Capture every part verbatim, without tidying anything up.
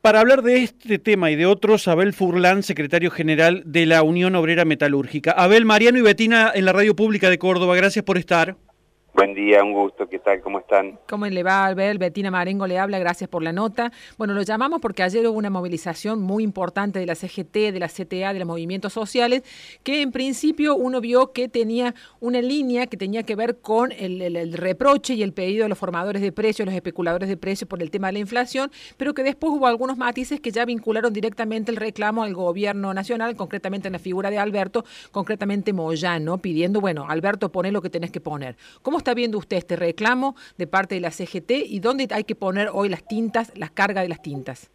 Para hablar de este tema y de otros, Abel Furlan, secretario general de la Unión Obrera Metalúrgica. Abel, Mariano y Betina en la Radio Pública de Córdoba, gracias por estar. Buen día, un gusto, ¿qué tal? ¿Cómo están? ¿Cómo le va, Abel? Betina Marengo le habla, gracias por la nota. Bueno, lo llamamos porque ayer hubo una movilización muy importante de la C G T, de la C T A, de los movimientos sociales, que en principio uno vio que tenía una línea que tenía que ver con el, el, el reproche y el pedido de los formadores de precios, los especuladores de precios por el tema de la inflación, pero que después hubo algunos matices que ya vincularon directamente el reclamo al gobierno nacional, concretamente en la figura de Alberto, concretamente Moyano, pidiendo, bueno, Alberto, poné lo que tenés que poner. ¿Cómo está viendo usted este reclamo de parte de la C G T y dónde hay que poner hoy las tintas, las cargas de las tintas?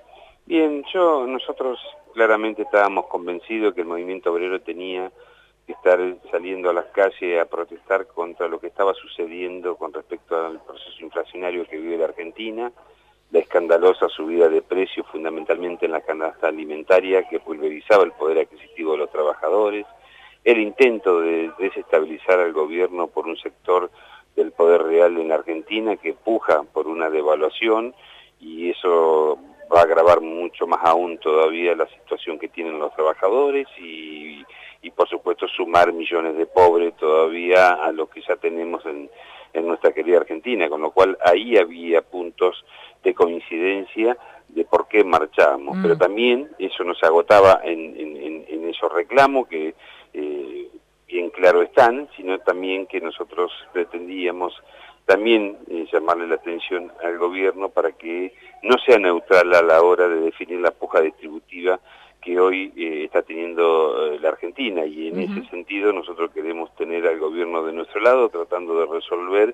Bien, yo, nosotros claramente estábamos convencidos que el movimiento obrero tenía que estar saliendo a las calles a protestar contra lo que estaba sucediendo con respecto al proceso inflacionario que vive la Argentina, la escandalosa subida de precios fundamentalmente en la canasta alimentaria que pulverizaba el poder adquisitivo de los trabajadores, el intento de desestabilizar al gobierno por un sector del poder real en la Argentina que puja por una devaluación, y eso va a agravar mucho más aún todavía la situación que tienen los trabajadores y, y por supuesto sumar millones de pobres todavía a lo que ya tenemos en, en nuestra querida Argentina, con lo cual ahí había puntos de coincidencia de por qué marchábamos, mm. pero también eso no se agotaba en, en, en, en esos reclamos que eh, bien claro están, sino también que nosotros pretendíamos también eh, llamarle la atención al gobierno para que no sea neutral a la hora de definir la puja distributiva que hoy eh, está teniendo eh, la Argentina, y en uh-huh. ese sentido nosotros queremos tener al gobierno de nuestro lado tratando de resolver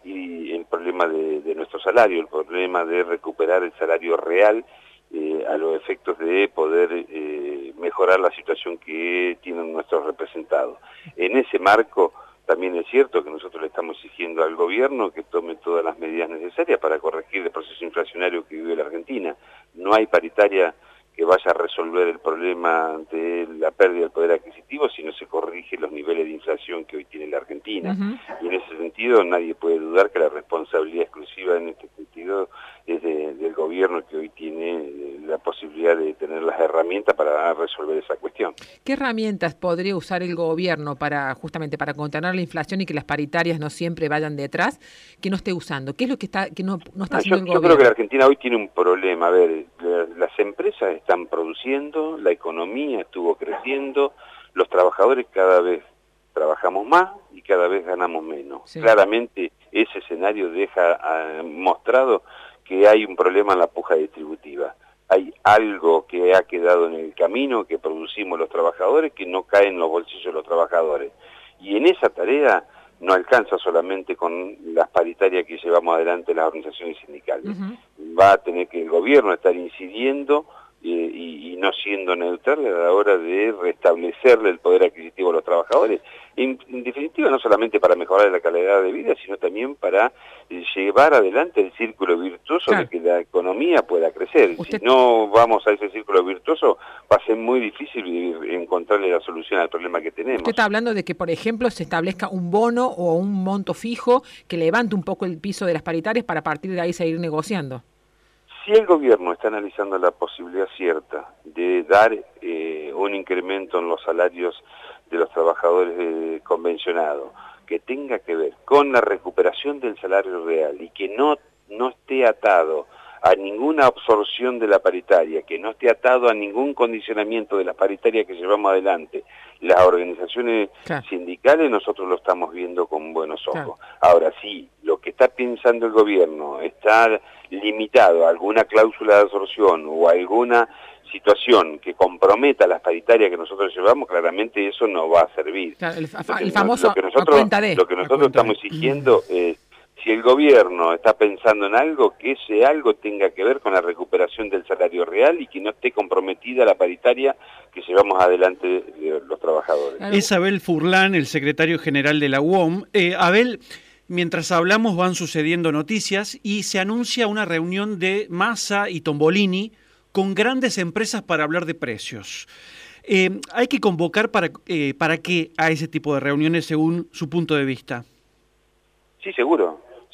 y el problema de, de nuestro salario, el problema de recuperar el salario real eh, a los efectos de poder eh, mejorar la situación que tienen nuestros representados. En ese marco también es cierto que nosotros le estamos exigiendo al gobierno que tome todas las medidas necesarias para corregir el proceso inflacionario que vive la Argentina. No hay paritaria que vaya a resolver el problema de la pérdida del poder adquisitivo si no se corrigen los niveles de inflación que hoy tiene la Argentina. Uh-huh. Y en ese sentido nadie puede dudar que la responsabilidad exclusiva en este sentido es de, del gobierno, que hoy tiene la posibilidad de tener las herramientas para resolver esa cuestión. ¿Qué herramientas podría usar el gobierno para justamente para contener la inflación y que las paritarias no siempre vayan detrás, que no esté usando? ¿Qué es lo que está que no, no está no, haciendo yo, el yo gobierno? Yo creo que la Argentina hoy tiene un problema. A ver, las empresas están produciendo, la economía estuvo creciendo, los trabajadores cada vez trabajamos más y cada vez ganamos menos. Sí. Claramente ese escenario deja uh, mostrado que hay un problema en la puja distributiva. Hay algo que ha quedado en el camino, que producimos los trabajadores, que no cae en los bolsillos de los trabajadores. Y en esa tarea no alcanza solamente con las paritarias que llevamos adelante las organizaciones sindicales. Uh-huh. Va a tener que el gobierno estar incidiendo eh, y, y no siendo neutral a la hora de restablecerle el poder adquisitivo a los trabajadores. En, en definitiva, no solamente para mejorar la calidad de vida, sino también para eh, llevar adelante el círculo virtuoso claro. de que la economía pueda crecer. Usted... Si no vamos a ese círculo virtuoso, va a ser muy difícil encontrarle la solución al problema que tenemos. Usted está hablando de que, por ejemplo, se establezca un bono o un monto fijo que levante un poco el piso de las paritarias para a partir de ahí seguir negociando. Si el gobierno está analizando la posibilidad cierta de dar eh, un incremento en los salarios de los trabajadores eh, convencionados, que tenga que ver con la recuperación del salario real y que no, no esté atado a ninguna absorción de la paritaria, que no esté atado a ningún condicionamiento de la paritaria que llevamos adelante, las organizaciones claro. sindicales, nosotros lo estamos viendo con buenos ojos. Claro. Ahora sí, lo que está pensando el gobierno está limitado a alguna cláusula de absorción o a alguna situación que comprometa las paritarias que nosotros llevamos, claramente eso no va a servir. Claro, el, fa que, el famoso lo que nosotros, a cuenta de. Lo que nosotros estamos de. exigiendo es, si el gobierno está pensando en algo, que ese algo tenga que ver con la recuperación del salario real y que no esté comprometida la paritaria que llevamos adelante los trabajadores. Es Abel Furlan, el secretario general de la U O M. Eh, Abel, mientras hablamos van sucediendo noticias y se anuncia una reunión de Massa y Tombolini con grandes empresas para hablar de precios. Eh, ¿Hay que convocar para, eh, para qué a ese tipo de reuniones según su punto de vista? Sí, seguro.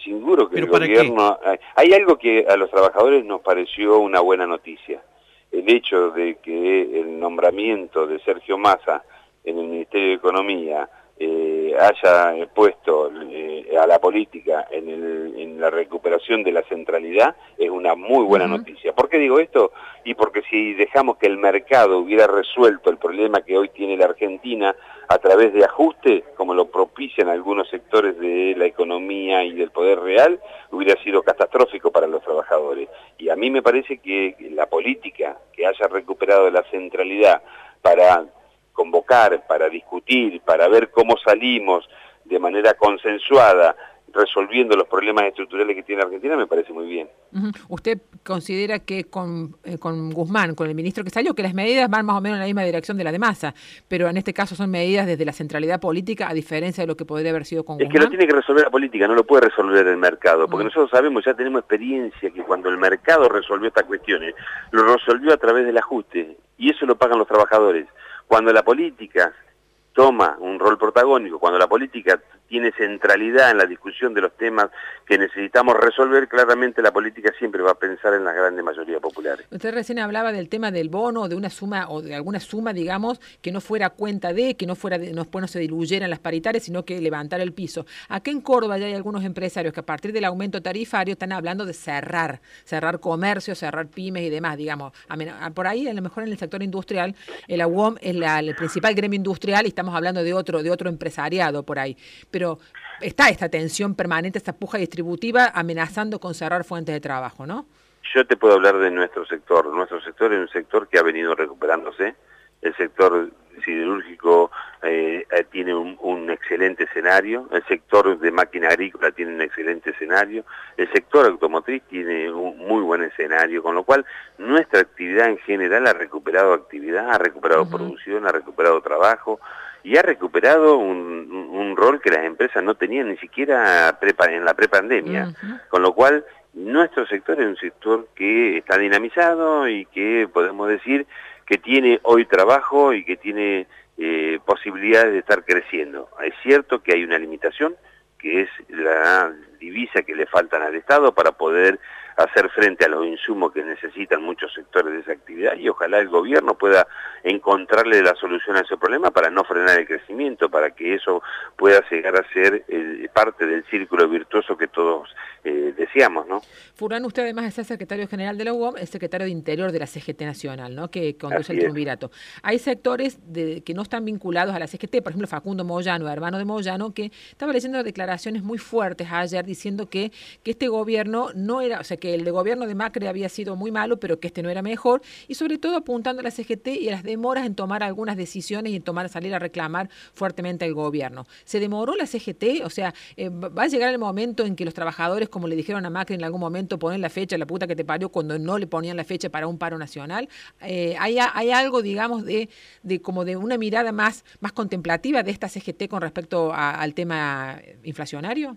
Seguro que el ¿Pero para gobierno... Qué? Hay algo que a los trabajadores nos pareció una buena noticia. El hecho de que el nombramiento de Sergio Massa en el Ministerio de Economía eh, haya puesto eh, a la política en, el, en la recuperación de la centralidad es una muy buena uh-huh. noticia. ¿Por qué digo esto? Y porque si dejamos que el mercado hubiera resuelto el problema que hoy tiene la Argentina a través de ajuste, como lo propician algunos sectores de la economía y del poder real, hubiera sido catastrófico para los trabajadores. Y a mí me parece que la política que haya recuperado la centralidad para convocar, para discutir, para ver cómo salimos de manera consensuada, resolviendo los problemas estructurales que tiene Argentina, me parece muy bien. Uh-huh. ¿Usted considera que con, eh, con Guzmán, con el ministro que salió, que las medidas van más o menos en la misma dirección de la de Massa, pero en este caso son medidas desde la centralidad política, a diferencia de lo que podría haber sido con es Guzmán? Es que lo tiene que resolver la política, no lo puede resolver el mercado, porque uh-huh. nosotros sabemos, ya tenemos experiencia, que cuando el mercado resolvió estas cuestiones, lo resolvió a través del ajuste, y eso lo pagan los trabajadores. Cuando la política toma un rol protagónico, cuando la política tiene centralidad en la discusión de los temas que necesitamos resolver, claramente la política siempre va a pensar en la grande mayoría populares. Usted recién hablaba del tema del bono, de una suma o de alguna suma, digamos, que no fuera cuenta de, que no fuera de, no, no se diluyeran las paritarias, sino que levantara el piso. Aquí en Córdoba ya hay algunos empresarios que a partir del aumento tarifario están hablando de cerrar, cerrar comercio, cerrar pymes y demás, digamos. Por ahí, a lo mejor en el sector industrial, el A U O M es la, el principal gremio industrial y estamos hablando de otro, de otro empresariado por ahí. Pero está esta tensión permanente, esta puja distributiva amenazando con cerrar fuentes de trabajo, ¿no? Yo te puedo hablar de nuestro sector. Nuestro sector es un sector que ha venido recuperándose. El sector siderúrgico eh, tiene un, un excelente escenario. El sector de máquina agrícola tiene un excelente escenario. El sector automotriz tiene un muy buen escenario, con lo cual nuestra actividad en general ha recuperado actividad, ha recuperado uh-huh. producción, ha recuperado trabajo, y ha recuperado un, un rol que las empresas no tenían ni siquiera prepa, en la prepandemia, uh-huh. con lo cual nuestro sector es un sector que está dinamizado y que podemos decir que tiene hoy trabajo y que tiene eh, posibilidades de estar creciendo. Es cierto que hay una limitación, que es la divisa que le faltan al Estado para poder hacer frente a los insumos que necesitan muchos sectores de esa actividad, y ojalá el gobierno pueda encontrarle la solución a ese problema para no frenar el crecimiento, para que eso pueda llegar a ser eh, parte del círculo virtuoso que todos eh, deseamos, ¿no? Furlan, usted además de ser secretario general de la U O M, es secretario de Interior de la C G T Nacional, ¿no?, que conduce el triunvirato. Hay sectores de, que no están vinculados a la C G T, por ejemplo Facundo Moyano, hermano de Moyano, que estaba leyendo declaraciones muy fuertes ayer diciendo que, que este gobierno no era, o sea, que el de gobierno de Macri había sido muy malo, pero que este no era mejor, y sobre todo apuntando a la C G T y a las demoras en tomar algunas decisiones y en tomar, salir a reclamar fuertemente al gobierno. ¿Se demoró la C G T? O sea, eh, ¿va a llegar el momento en que los trabajadores, como le dijeron a Macri en algún momento, ponen la fecha, la puta que te parió, cuando no le ponían la fecha para un paro nacional? Eh, ¿hay, ¿Hay algo, digamos, de, de como de una mirada más, más contemplativa de esta C G T con respecto a, al tema inflacionario?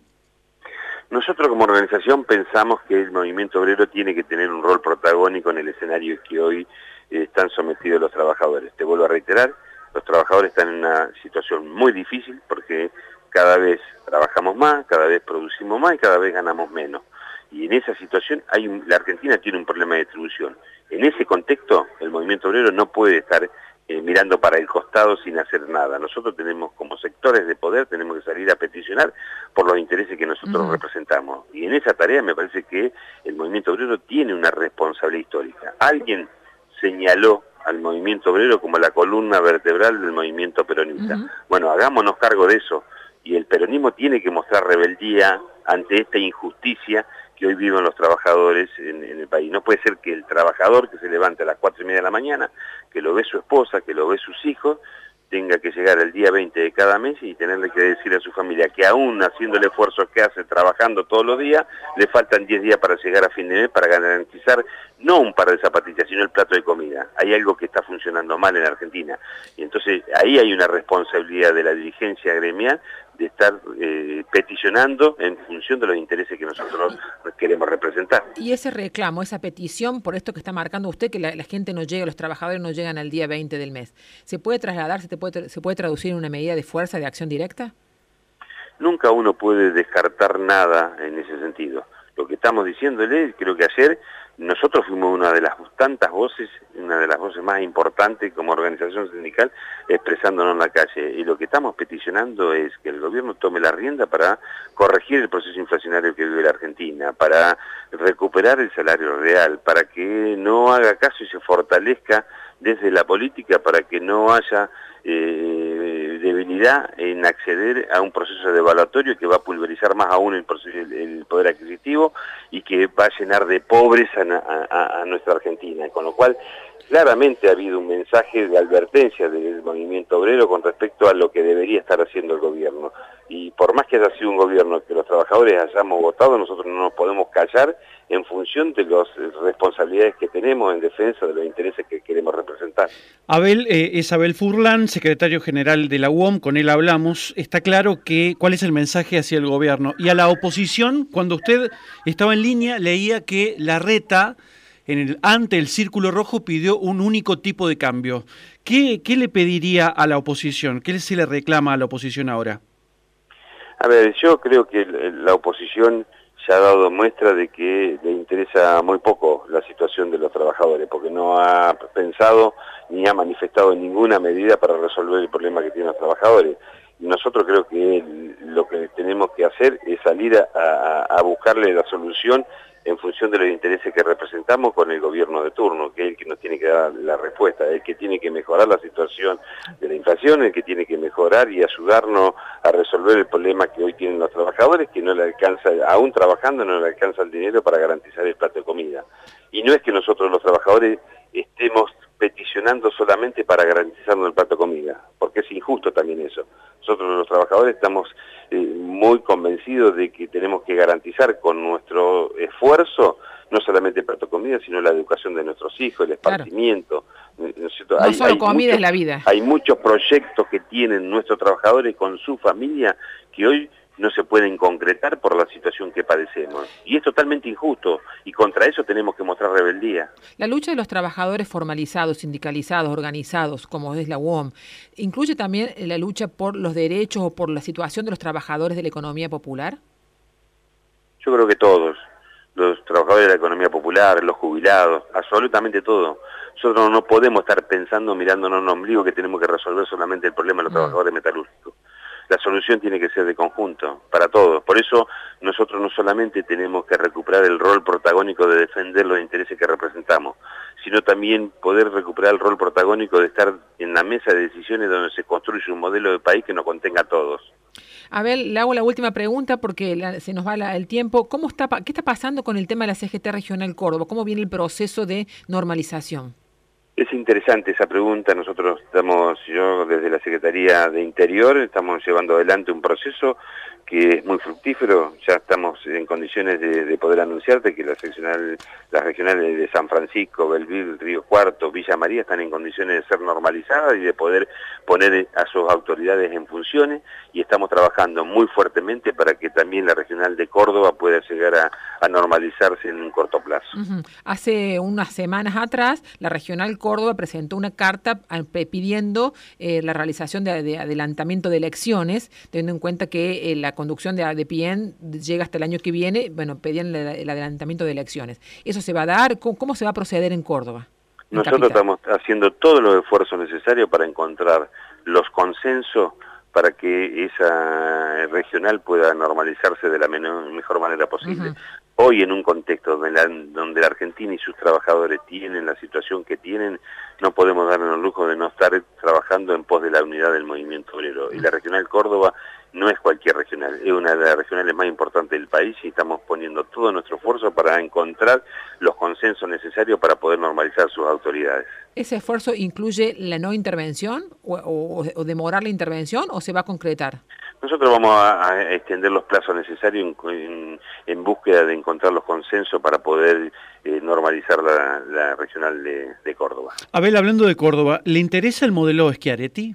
Nosotros como organización pensamos que el movimiento obrero tiene que tener un rol protagónico en el escenario que hoy eh, están sometidos los trabajadores. Te vuelvo a reiterar, los trabajadores están en una situación muy difícil porque cada vez trabajamos más, cada vez producimos más y cada vez ganamos menos. Y en esa situación hay un, la Argentina tiene un problema de distribución. En ese contexto el movimiento obrero no puede estar Eh, mirando para el costado sin hacer nada. Nosotros tenemos, como sectores de poder, tenemos que salir a peticionar por los intereses que nosotros uh-huh. representamos. Y en esa tarea me parece que el movimiento obrero tiene una responsabilidad histórica. Alguien señaló al movimiento obrero como la columna vertebral del movimiento peronista. Uh-huh. Bueno, hagámonos cargo de eso. Y el peronismo tiene que mostrar rebeldía ante esta injusticia que hoy viven los trabajadores en, en el país. No puede ser que el trabajador que se levante a las cuatro y media de la mañana, que lo ve su esposa, que lo ve sus hijos, tenga que llegar el día veinte de cada mes y tenerle que decir a su familia que aún haciendo el esfuerzo que hace, trabajando todos los días, le faltan diez días para llegar a fin de mes para garantizar no un par de zapatillas, sino el plato de comida. Hay algo que está funcionando mal en Argentina. Y entonces ahí hay una responsabilidad de la dirigencia gremial de estar eh, peticionando en función de los intereses que nosotros queremos representar. Y ese reclamo, esa petición, por esto que está marcando usted, que la, la gente no llega, los trabajadores no llegan al día veinte del mes, ¿se puede trasladar, se, te puede, se puede traducir en una medida de fuerza, de acción directa? nunca uno puede descartar nada en ese sentido. Lo que estamos diciéndole, creo que ayer nosotros fuimos una de las tantas voces, una de las voces más importantes como organización sindical, expresándonos en la calle. Y lo que estamos peticionando es que el gobierno tome la rienda para corregir el proceso inflacionario que vive la Argentina, para recuperar el salario real, para que no haga caso y se fortalezca desde la política, para que no haya eh, debilidad en acceder a un proceso devaluatorio que va a pulverizar más aún el, proceso, el, el poder adquisitivo y que va a llenar de pobres a, a, a nuestra Argentina. Con lo cual, claramente ha habido un mensaje de advertencia del movimiento obrero con respecto a lo que debería estar haciendo el gobierno. Y por más que haya sido un gobierno que los trabajadores hayamos votado, nosotros no nos podemos callar en función de las responsabilidades que tenemos en defensa de los intereses que queremos representar. Abel, eh, es Abel Furlan, secretario general de la U O M, con él hablamos. Está claro que cuál es el mensaje hacia el gobierno. Y a la oposición, cuando usted estaba en línea, leía que Larreta, en el, ante el Círculo Rojo, pidió un único tipo de cambio. ¿Qué, qué le pediría a la oposición? ¿Qué se le reclama a la oposición ahora? A ver, yo creo que la oposición se ha dado muestra de que le interesa muy poco la situación de los trabajadores, porque no ha pensado ni ha manifestado ninguna medida para resolver el problema que tienen los trabajadores. Y nosotros creo que lo que tenemos que hacer es salir a, a, a buscarle la solución en función de los intereses que representamos con el gobierno de turno, que es el que nos tiene que dar la respuesta, el que tiene que mejorar la situación de la inflación, el que tiene que mejorar y ayudarnos a resolver el problema que hoy tienen los trabajadores, que no le alcanza, aún trabajando, no le alcanza el dinero para garantizar el plato de comida. Y no es que nosotros los trabajadores estemos peticionando solamente para garantizarnos el plato de comida, porque es injusto también eso. Nosotros los trabajadores estamos eh, muy convencidos de que tenemos que garantizar con nuestro esfuerzo no solamente el plato de comida, sino la educación de nuestros hijos, el esparcimiento. Claro. ¿No es cierto? No hay, solo hay comida muchos, es la vida. Hay muchos proyectos que tienen nuestros trabajadores con su familia que hoy no se pueden concretar por la situación que padecemos. Y es totalmente injusto, y contra eso tenemos que mostrar rebeldía. La lucha de los trabajadores formalizados, sindicalizados, organizados, como es la U O M, ¿incluye también la lucha por los derechos o por la situación de los trabajadores de la economía popular? Yo creo que todos, los trabajadores de la economía popular, los jubilados, absolutamente todo. Nosotros no podemos estar pensando, mirándonos en un ombligo que tenemos que resolver solamente el problema de los mm. trabajadores metalúrgicos. La solución tiene que ser de conjunto, para todos. Por eso nosotros no solamente tenemos que recuperar el rol protagónico de defender los intereses que representamos, sino también poder recuperar el rol protagónico de estar en la mesa de decisiones donde se construye un modelo de país que nos contenga a todos. Abel, le hago la última pregunta porque la, se nos va la, el tiempo. ¿Cómo está, ¿Qué está pasando con el tema de la C G T Regional Córdoba? ¿Cómo viene el proceso de normalización? Es interesante esa pregunta. Nosotros estamos, yo desde la Secretaría de Interior, estamos llevando adelante un proceso que es muy fructífero. Ya estamos en condiciones de, de poder anunciarte que la seccional, las regionales de San Francisco, Belville, Río Cuarto, Villa María están en condiciones de ser normalizadas y de poder poner a sus autoridades en funciones, y estamos trabajando muy fuertemente para que también la regional de Córdoba pueda llegar a, a normalizarse en un corto plazo. Uh-huh. Hace unas semanas atrás, la regional Córdoba presentó una carta pidiendo eh, la realización de, de adelantamiento de elecciones, teniendo en cuenta que eh, la conducción de, de P I E N llega hasta el año que viene. Bueno, pedían el, el adelantamiento de elecciones. ¿Eso se va a dar? ¿Cómo, cómo se va a proceder en Córdoba? En Nosotros capital. Estamos haciendo todos los esfuerzos necesarios para encontrar los consensos para que esa regional pueda normalizarse de la menor, mejor manera posible. Uh-huh. Hoy, en un contexto donde la, donde la Argentina y sus trabajadores tienen la situación que tienen, no podemos darnos el lujo de no estar trabajando en pos de la unidad del movimiento obrero. Y la regional Córdoba no es cualquier regional, es una de las regionales más importantes del país, y estamos poniendo todo nuestro esfuerzo para encontrar los consensos necesarios para poder normalizar sus autoridades. ¿Ese esfuerzo incluye la no intervención o, o, o demorar la intervención, o se va a concretar? Nosotros vamos a, a extender los plazos necesarios en, en, en búsqueda de encontrar los consensos para poder eh, normalizar la, la regional de, de Córdoba. Abel, hablando de Córdoba, ¿le interesa el modelo Schiaretti?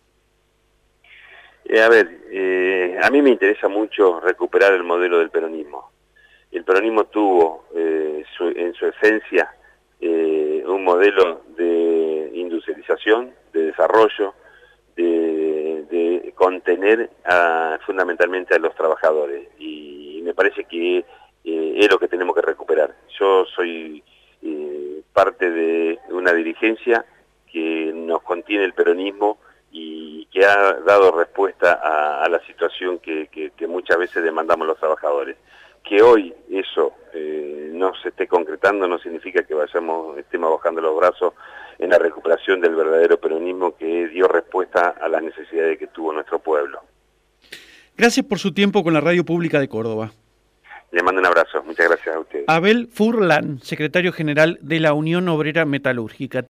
Eh, a ver, eh, a mí me interesa mucho recuperar el modelo del peronismo. El peronismo tuvo eh, su, en su esencia eh, un modelo de industrialización, de desarrollo, de, de contener a, fundamentalmente a los trabajadores, y me parece que eh, es lo que tenemos que recuperar. Yo soy eh, parte de una dirigencia que nos contiene el peronismo y que ha dado respuesta a, a la situación que, que, que muchas veces demandamos los trabajadores. Que hoy eso eh, no se esté concretando no significa que vayamos, estemos bajando los brazos en la recuperación del verdadero peronismo que dio respuesta a las necesidades que tuvo nuestro pueblo. Gracias por su tiempo con la Radio Pública de Córdoba. Le mando un abrazo, muchas gracias a ustedes. Abel Furlan, secretario general de la Unión Obrera Metalúrgica.